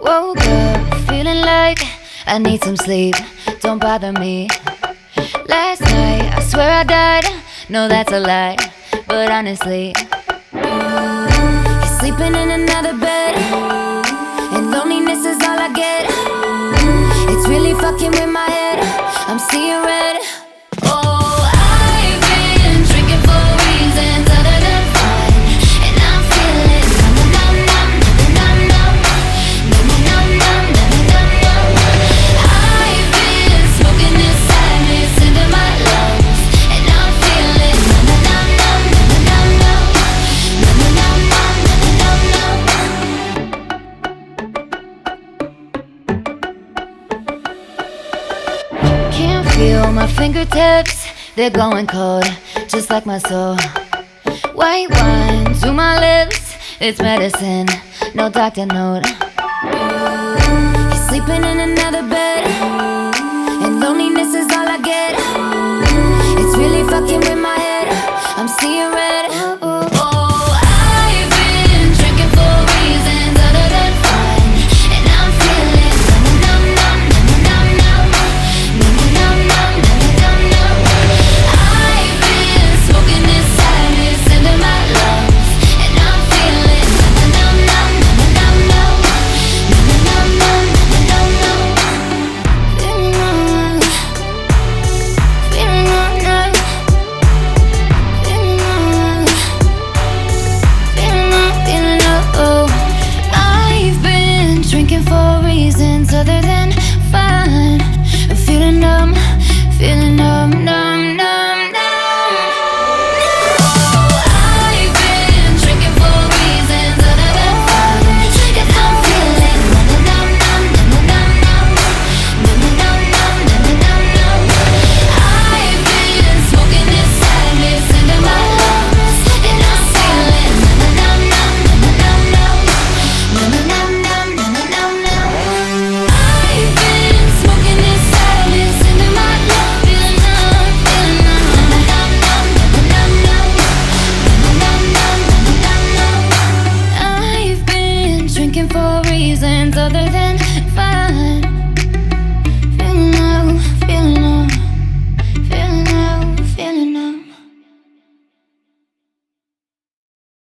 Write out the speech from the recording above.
Woke up feeling like I need some sleep. Don't bother me. Last night I swear I died. No, that's a lie, but honestly, you're sleeping in another bed, and loneliness is all I get. It's really fucking with my head. I'm seeing red. Oh, I've been drinking for reasons other than fun, and I'm feeling numb, numb, numb, numb, numb, numb, numb, numb, numb, numb, numb. I've been smoking this sadness into my lungs, and I'm feeling numb, numb, numb, numb, numb, numb, numb, numb, numb, numb. Can't feel my fingertips, they're glowing cold, just like my soul. White wine to my lips, it's medicine, no doctor note. You're sleeping in another bed, and loneliness is all I get. It's really fucking with my head. I'm seeing red. Oh, I've been drinking for reasons other than fun, and I'm feeling numb, numb, numb, numb, numb, numb, numb, numb, numb, numb. I've been smoking this sadness into my lungs, and I'm feeling numb, numb, numb, numb, numb, numb, numb, numb, numb, numb. Feeling numb, feeling numb, numb, feeling numb, feeling numb, feeling numb. Oh, I've been drinking for reasons other than fun. I'm feeling numb, numb, numb, numb. Oh, I've been drinking for reasons other than fun, and I'm feeling numb, numb, numb, numb, numb, numb, numb, numb, numb, numb, numb. I've been smoking this sadness into my lungs, and I'm feeling numb, numb, numb, numb, numb, numb, numb, numb, numb, numb, numb. I've been smoking this sadness into my lungs, feeling numb, numb, numb, numb, numb, numb, numb, numb. I've been drinking for reasons other than fun.